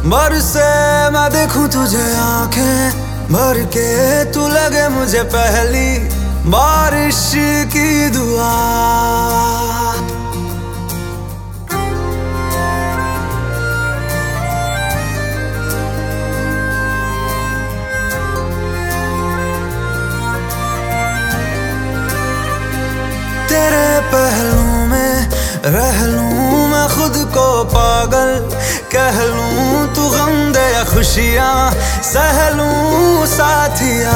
बरसे मैं देखूं तुझे आंखें भर के, तू लगे मुझे पहली बारिश की दुआ। तेरे पहलू में रह लूं मैं खुद को पागल, कह लूं तू गम दे या खुशियां सह लूं साथिया।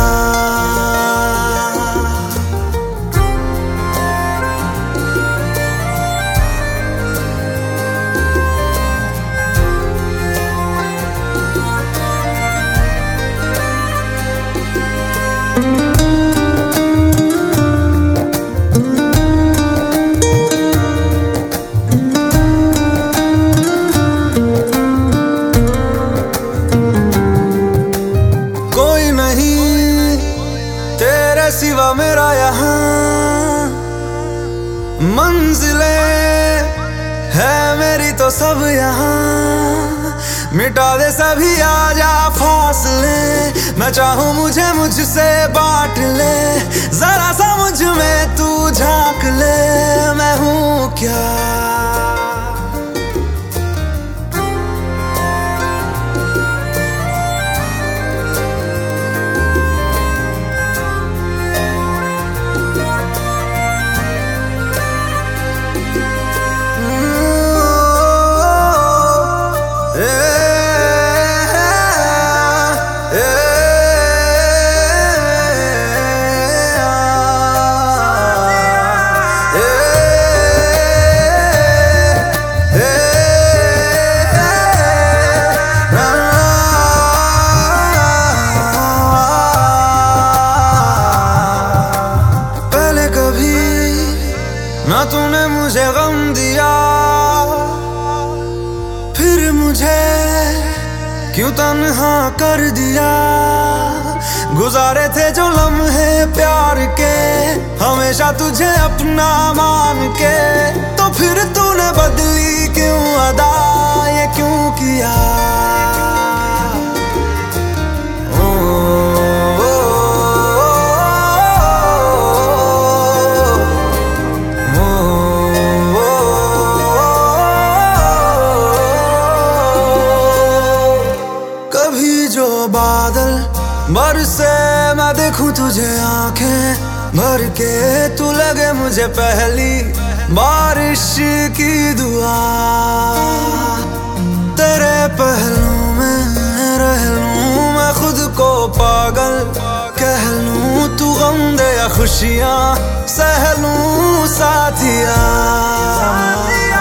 तेरे सिवा मेरा यहाँ मंजिलें है मेरी तो सब यहाँ, मिटा दे सभी आजा फासले, मैं चाहूँ मुझे मुझसे बांट ले, जरा सा मुझ में तू झांक ले, मैं हूँ क्या। ना तूने मुझे गम दिया, फिर मुझे क्यों तन्हा कर दिया। गुजारे थे जो लम्हे प्यार के, हमेशा तुझे अपना मान के, तो फिर तूने बदली क्यों अदा, ये क्यों किया। बादल बरसे मैं देखूं तुझे आंखें भर के, तू लगे मुझे पहली बारिश की दुआ। तेरे पहलू में रह लूं मैं खुद को पागल, कह लूं तू गम दे या खुशियां सह लूं साथिया।